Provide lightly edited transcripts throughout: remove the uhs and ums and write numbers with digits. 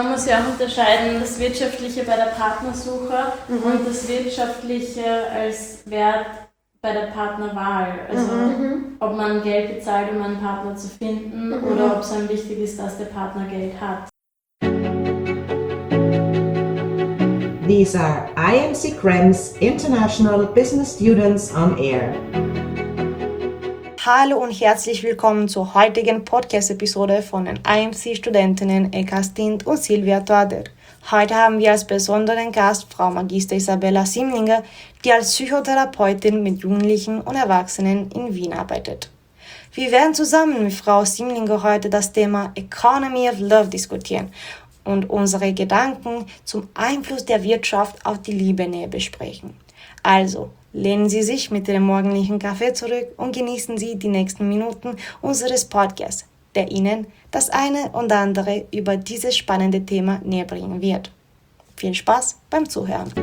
Man muss ja auch unterscheiden, das Wirtschaftliche bei der Partnersuche und das Wirtschaftliche als Wert bei der Partnerwahl. Also ob man Geld bezahlt, um einen Partner zu finden oder ob es einem wichtig ist, dass der Partner Geld hat. These are IMC Krems International Business Students on Air. Hallo und herzlich willkommen zur heutigen Podcast-Episode von den IMC-Studentinnen Eka Stint und Silvia Toader. Heute haben wir als besonderen Gast Frau Magister Isabella Simlinger, die als Psychotherapeutin mit Jugendlichen und Erwachsenen in Wien arbeitet. Wir werden zusammen mit Frau Simlinger heute das Thema Economy of Love diskutieren und unsere Gedanken zum Einfluss der Wirtschaft auf die Liebe näher besprechen. Also, lehnen Sie sich mit Ihrem morgendlichen Kaffee zurück und genießen Sie die nächsten Minuten unseres Podcasts, der Ihnen das eine und andere über dieses spannende Thema näher bringen wird. Viel Spaß beim Zuhören.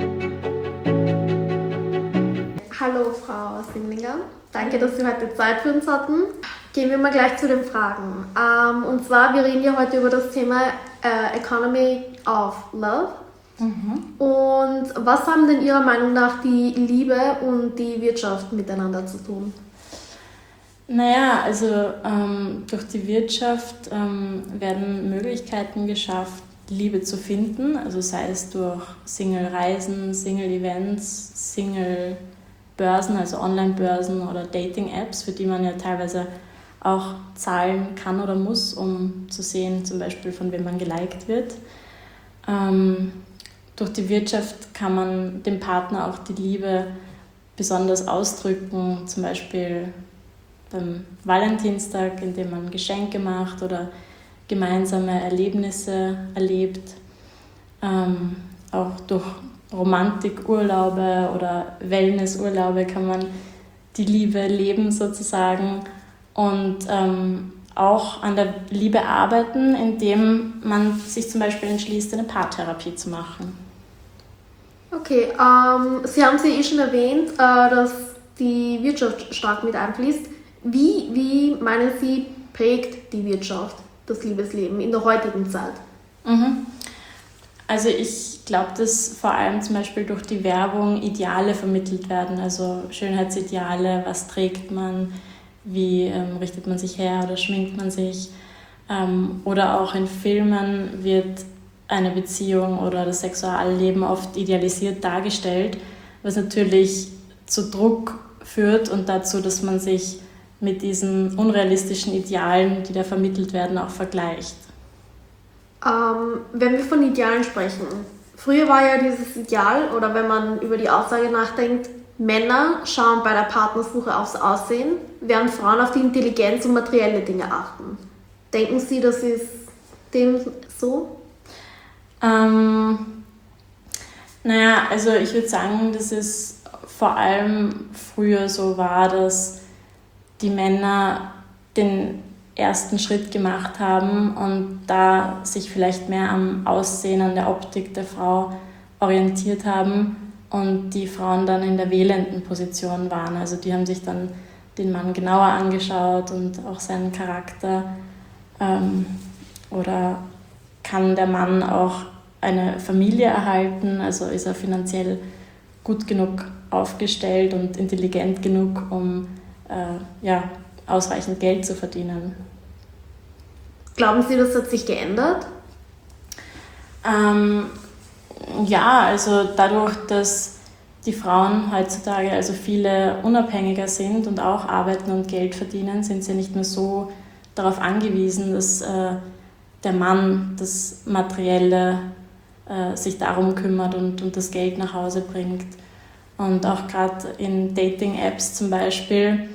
Hallo Frau Simlinger, danke, dass Sie heute Zeit für uns hatten. Gehen wir mal gleich zu den Fragen. Und zwar, wir reden ja heute über das Thema Economy of Love. Und was haben denn Ihrer Meinung nach die Liebe und die Wirtschaft miteinander zu tun? Naja, also durch die Wirtschaft werden Möglichkeiten geschafft, Liebe zu finden, also sei es durch Single-Reisen, Single-Events, Single-Börsen, also Online-Börsen oder Dating-Apps, für die man ja teilweise auch zahlen kann oder muss, um zu sehen, zum Beispiel von wem man geliked wird. Durch die Wirtschaft kann man dem Partner auch die Liebe besonders ausdrücken, zum Beispiel beim Valentinstag, indem man Geschenke macht oder gemeinsame Erlebnisse erlebt. Auch durch Romantikurlaube oder Wellnessurlaube kann man die Liebe leben sozusagen und auch an der Liebe arbeiten, indem man sich zum Beispiel entschließt, eine Paartherapie zu machen. Okay, Sie haben ja schon erwähnt, dass die Wirtschaft stark mit einfließt. Wie meinen Sie, prägt die Wirtschaft das Liebesleben in der heutigen Zeit? Also ich glaube, dass vor allem zum Beispiel durch die Werbung Ideale vermittelt werden, also Schönheitsideale, was trägt man, wie richtet man sich her oder schminkt man sich. Oder auch in Filmen wird eine Beziehung oder das Sexualleben oft idealisiert dargestellt, was natürlich zu Druck führt und dazu, dass man sich mit diesen unrealistischen Idealen, die da vermittelt werden, auch vergleicht. Wenn wir von Idealen sprechen, früher war ja dieses Ideal, oder wenn man über die Aussage nachdenkt, Männer schauen bei der Partnersuche aufs Aussehen, während Frauen auf die Intelligenz und materielle Dinge achten. Denken Sie, das ist dem so? Naja, also ich würde sagen, dass es vor allem früher so war, dass die Männer den ersten Schritt gemacht haben und da sich vielleicht mehr am Aussehen, an der Optik der Frau orientiert haben und die Frauen dann in der wählenden Position waren. Also die haben sich dann den Mann genauer angeschaut und auch seinen Charakter. Oder kann der Mann auch eine Familie erhalten, also ist er finanziell gut genug aufgestellt und intelligent genug, um ausreichend Geld zu verdienen. Glauben Sie, das hat sich geändert? Ja, also dadurch, dass die Frauen heutzutage also viele unabhängiger sind und auch arbeiten und Geld verdienen, sind sie nicht mehr so darauf angewiesen, dass der Mann das Materielle sich darum kümmert und das Geld nach Hause bringt. Und auch gerade in Dating-Apps zum Beispiel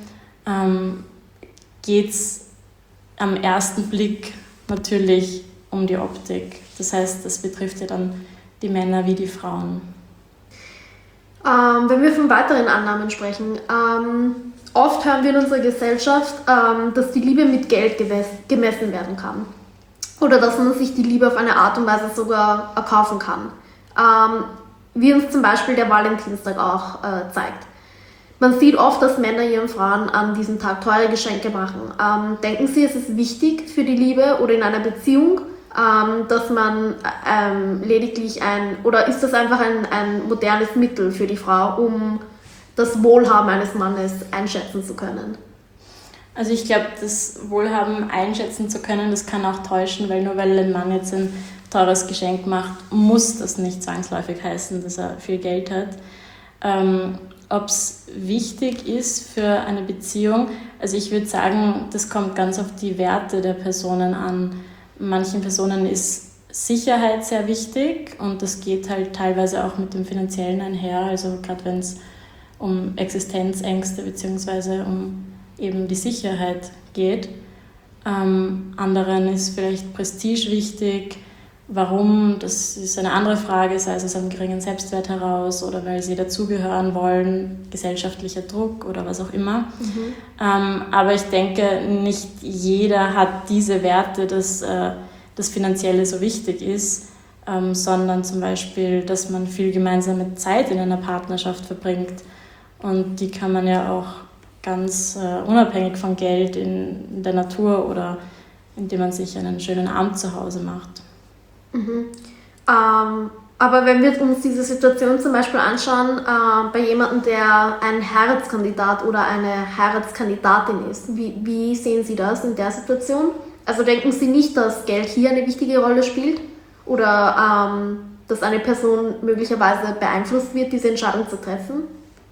geht es am ersten Blick natürlich um die Optik. Das heißt, das betrifft ja dann die Männer wie die Frauen. Wenn wir von weiteren Annahmen sprechen, oft hören wir in unserer Gesellschaft, dass die Liebe mit Geld gemessen werden kann. Oder dass man sich die Liebe auf eine Art und Weise sogar erkaufen kann. Wie uns zum Beispiel der Valentinstag auch zeigt. Man sieht oft, dass Männer ihren Frauen an diesem Tag teure Geschenke machen. Denken Sie, es ist wichtig für die Liebe oder in einer Beziehung, dass man lediglich oder ist das einfach ein modernes Mittel für die Frau, um das Wohlhaben eines Mannes einschätzen zu können? Also ich glaube, das Wohlhaben einschätzen zu können, das kann auch täuschen, weil nur weil ein Mann jetzt ein teures Geschenk macht, muss das nicht zwangsläufig heißen, dass er viel Geld hat. Ob es wichtig ist für eine Beziehung, also ich würde sagen, das kommt ganz auf die Werte der Personen an. Manchen Personen ist Sicherheit sehr wichtig und das geht halt teilweise auch mit dem Finanziellen einher, also gerade wenn es um Existenzängste bzw. um eben die Sicherheit geht. Anderen ist vielleicht Prestige wichtig. Warum, das ist eine andere Frage, sei es aus einem geringen Selbstwert heraus oder weil sie dazugehören wollen, gesellschaftlicher Druck oder was auch immer. Aber ich denke, nicht jeder hat diese Werte, dass das Finanzielle so wichtig ist, sondern zum Beispiel, dass man viel gemeinsame Zeit in einer Partnerschaft verbringt. Und die kann man ja auch ganz unabhängig von Geld in der Natur oder indem man sich einen schönen Abend zu Hause macht. Aber wenn wir uns diese Situation zum Beispiel anschauen, bei jemandem, der ein Heiratskandidat oder eine Heiratskandidatin ist, wie sehen Sie das in der Situation? Also denken Sie nicht, dass Geld hier eine wichtige Rolle spielt oder dass eine Person möglicherweise beeinflusst wird, diese Entscheidung zu treffen?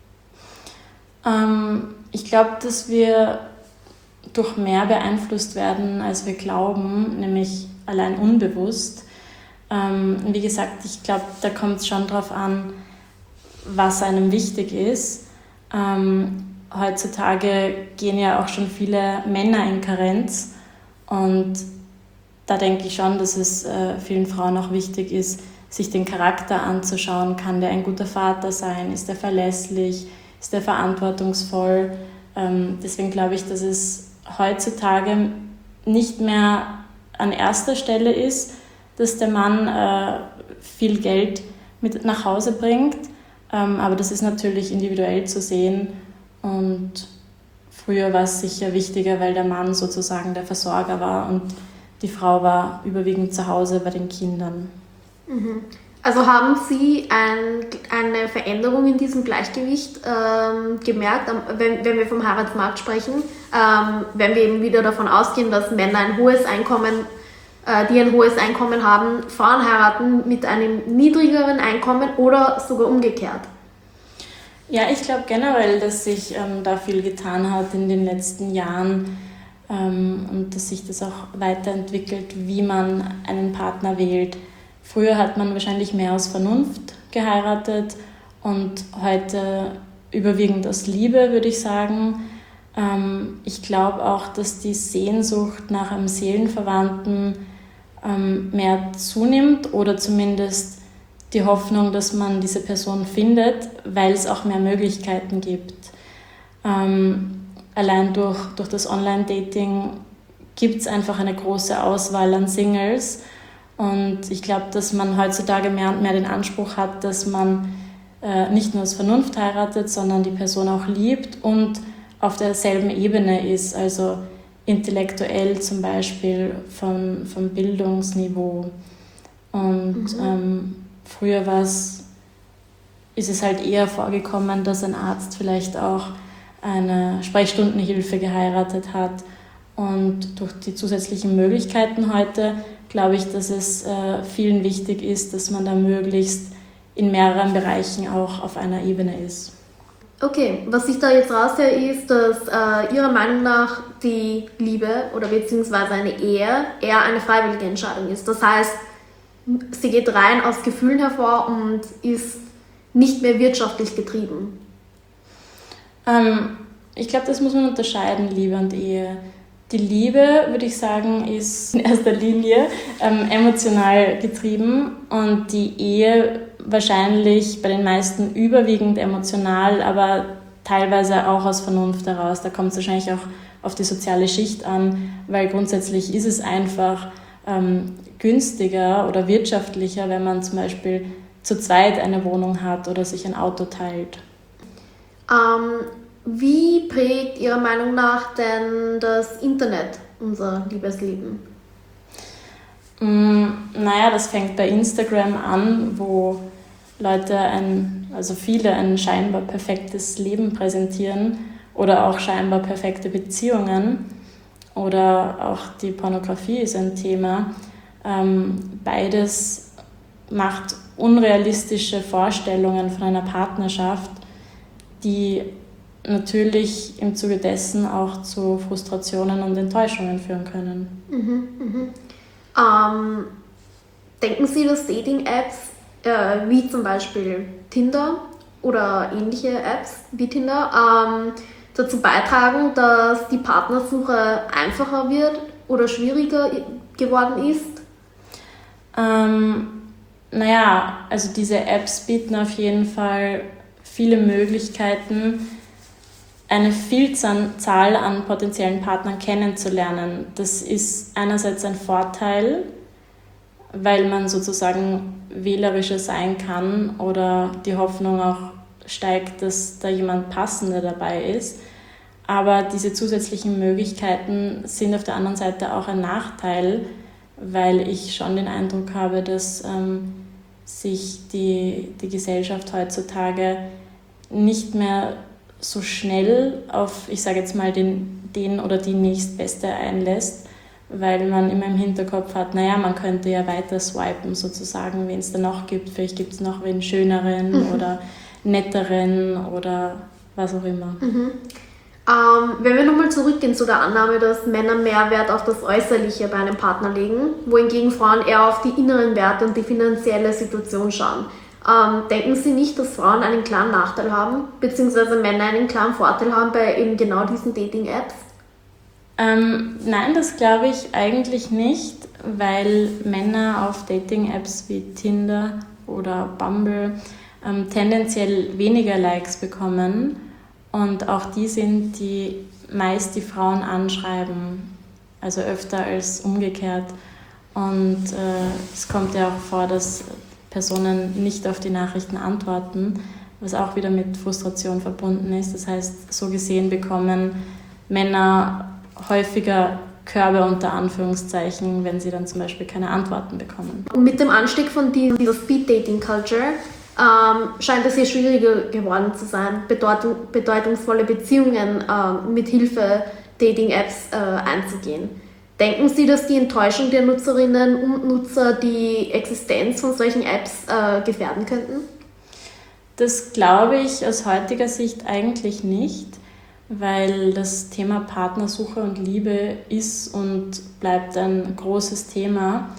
Ich glaube, dass wir durch mehr beeinflusst werden, als wir glauben, nämlich allein unbewusst. Wie gesagt, ich glaube, da kommt es schon darauf an, was einem wichtig ist. Heutzutage gehen ja auch schon viele Männer in Karenz und da denke ich schon, dass es vielen Frauen auch wichtig ist, sich den Charakter anzuschauen. Kann der ein guter Vater sein? Ist der verlässlich? Ist der verantwortungsvoll? Deswegen glaube ich, dass es heutzutage nicht mehr an erster Stelle ist, dass der Mann viel Geld mit nach Hause bringt. Aber das ist natürlich individuell zu sehen. Und früher war es sicher wichtiger, weil der Mann sozusagen der Versorger war und die Frau war überwiegend zu Hause bei den Kindern. Also haben Sie eine Veränderung in diesem Gleichgewicht gemerkt, wenn wir vom Heiratsmarkt sprechen, wenn wir eben wieder davon ausgehen, dass Männer die ein hohes Einkommen haben, Frauen heiraten mit einem niedrigeren Einkommen oder sogar umgekehrt? Ja, ich glaube generell, dass sich da viel getan hat in den letzten Jahren und dass sich das auch weiterentwickelt, wie man einen Partner wählt. Früher hat man wahrscheinlich mehr aus Vernunft geheiratet und heute überwiegend aus Liebe, würde ich sagen. Ich glaube auch, dass die Sehnsucht nach einem Seelenverwandten mehr zunimmt oder zumindest die Hoffnung, dass man diese Person findet, weil es auch mehr Möglichkeiten gibt. Allein durch das Online-Dating gibt es einfach eine große Auswahl an Singles und ich glaube, dass man heutzutage mehr und mehr den Anspruch hat, dass man nicht nur aus Vernunft heiratet, sondern die Person auch liebt und auf derselben Ebene ist, also intellektuell zum Beispiel vom Bildungsniveau. Und früher ist es halt eher vorgekommen, dass ein Arzt vielleicht auch eine Sprechstundenhilfe geheiratet hat. Und durch die zusätzlichen Möglichkeiten heute glaube ich, dass es vielen wichtig ist, dass man da möglichst in mehreren Bereichen auch auf einer Ebene ist. Okay, was ich da jetzt raushöre, ist, dass Ihrer Meinung nach die Liebe oder beziehungsweise eine Ehe eher eine freiwillige Entscheidung ist. Das heißt, sie geht rein aus Gefühlen hervor und ist nicht mehr wirtschaftlich getrieben. Ich glaube, das muss man unterscheiden, Liebe und Ehe. Die Liebe, würde ich sagen, ist in erster Linie emotional getrieben und die Ehe wahrscheinlich bei den meisten überwiegend emotional, aber teilweise auch aus Vernunft heraus. Da kommt es wahrscheinlich auch auf die soziale Schicht an, weil grundsätzlich ist es einfach günstiger oder wirtschaftlicher, wenn man zum Beispiel zu zweit eine Wohnung hat oder sich ein Auto teilt. Wie prägt Ihrer Meinung nach denn das Internet unser Liebesleben? Naja, das fängt bei Instagram an, wo Leute viele ein scheinbar perfektes Leben präsentieren oder auch scheinbar perfekte Beziehungen, oder auch die Pornografie ist ein Thema. Beides macht unrealistische Vorstellungen von einer Partnerschaft, die natürlich im Zuge dessen auch zu Frustrationen und Enttäuschungen führen können. Denken Sie, dass Dating-Apps wie zum Beispiel Tinder oder ähnliche Apps wie Tinder dazu beitragen, dass die Partnersuche einfacher wird oder schwieriger geworden ist? Also diese Apps bieten auf jeden Fall viele Möglichkeiten, eine Vielzahl an potenziellen Partnern kennenzulernen. Das ist einerseits ein Vorteil, weil man sozusagen wählerischer sein kann oder die Hoffnung auch steigt, dass da jemand Passender dabei ist. Aber diese zusätzlichen Möglichkeiten sind auf der anderen Seite auch ein Nachteil, weil ich schon den Eindruck habe, dass sich die Gesellschaft heutzutage nicht mehr so schnell auf, ich sage jetzt mal, den oder die nächstbeste einlässt, weil man immer im Hinterkopf hat, man könnte ja weiter swipen sozusagen, wen es da noch gibt. Vielleicht gibt es noch wen schöneren oder netteren oder was auch immer. Wenn wir nochmal zurückgehen zu der Annahme, dass Männer mehr Wert auf das Äußerliche bei einem Partner legen, wohingegen Frauen eher auf die inneren Werte und die finanzielle Situation schauen. Denken Sie nicht, dass Frauen einen klaren Nachteil haben, beziehungsweise Männer einen klaren Vorteil haben bei eben genau diesen Dating-Apps? Nein, das glaube ich eigentlich nicht, weil Männer auf Dating-Apps wie Tinder oder Bumble tendenziell weniger Likes bekommen. Und auch die sind, die meist die Frauen anschreiben, also öfter als umgekehrt. Und es kommt ja auch vor, dass Personen nicht auf die Nachrichten antworten, was auch wieder mit Frustration verbunden ist. Das heißt, so gesehen bekommen Männer häufiger Körbe unter Anführungszeichen, wenn sie dann zum Beispiel keine Antworten bekommen. Und mit dem Anstieg von dieser Speed-Dating-Culture scheint es hier schwieriger geworden zu sein, bedeutungsvolle Beziehungen mit Hilfe Dating-Apps einzugehen. Denken Sie, dass die Enttäuschung der Nutzerinnen und Nutzer die Existenz von solchen Apps gefährden könnten? Das glaube ich aus heutiger Sicht eigentlich nicht, weil das Thema Partnersuche und Liebe ist und bleibt ein großes Thema,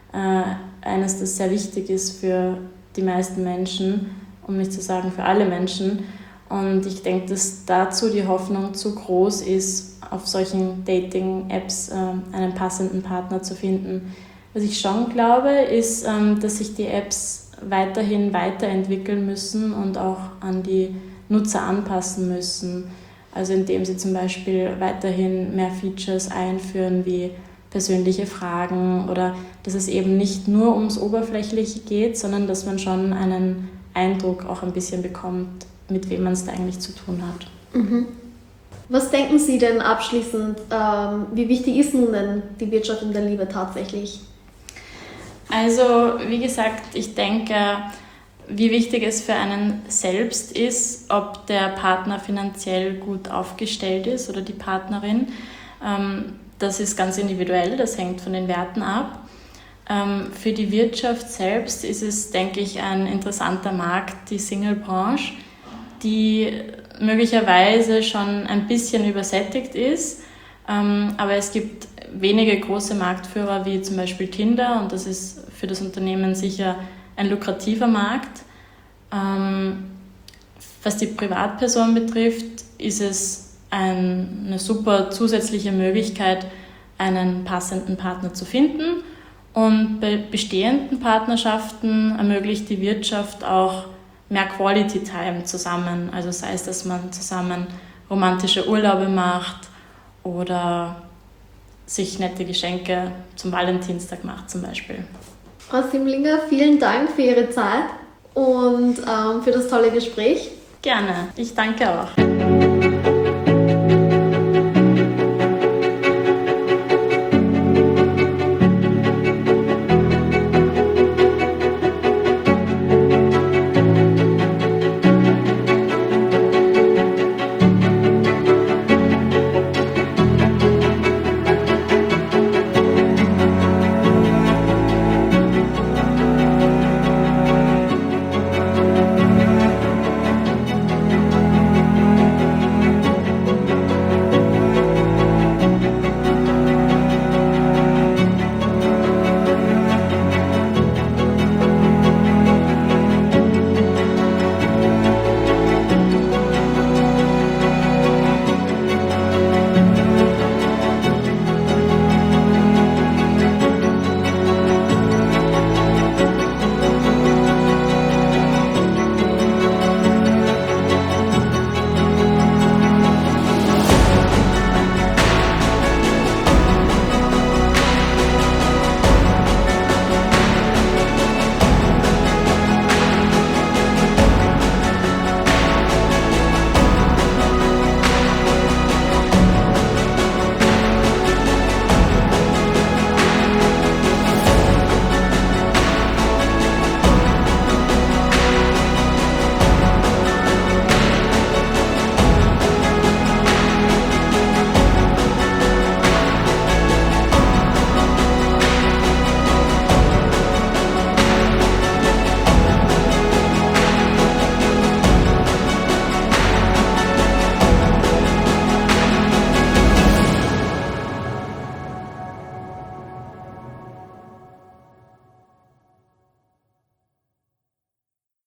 eines, das sehr wichtig ist für die meisten Menschen, um nicht zu sagen für alle Menschen. Und ich denke, dass dazu die Hoffnung zu groß ist, auf solchen Dating-Apps einen passenden Partner zu finden. Was ich schon glaube, ist, dass sich die Apps weiterhin weiterentwickeln müssen und auch an die Nutzer anpassen müssen. Also indem sie zum Beispiel weiterhin mehr Features einführen wie persönliche Fragen oder dass es eben nicht nur ums Oberflächliche geht, sondern dass man schon einen Eindruck auch ein bisschen bekommt, mit wem man es da eigentlich zu tun hat. Was denken Sie denn abschließend, wie wichtig ist nun denn die Wirtschaft in der Liebe tatsächlich? Also wie gesagt, ich denke, wie wichtig es für einen selbst ist, ob der Partner finanziell gut aufgestellt ist oder die Partnerin, das ist ganz individuell, das hängt von den Werten ab. Für die Wirtschaft selbst ist es, denke ich, ein interessanter Markt, die Single-Branche, die möglicherweise schon ein bisschen übersättigt ist, aber es gibt wenige große Marktführer wie zum Beispiel Tinder und das ist für das Unternehmen sicher ein lukrativer Markt. Was die Privatperson betrifft, ist es eine super zusätzliche Möglichkeit, einen passenden Partner zu finden. Und bei bestehenden Partnerschaften ermöglicht die Wirtschaft auch mehr Quality Time zusammen. Also sei es, dass man zusammen romantische Urlaube macht oder sich nette Geschenke zum Valentinstag macht zum Beispiel. Frau Simlinger, vielen Dank für Ihre Zeit und für das tolle Gespräch. Gerne, ich danke auch.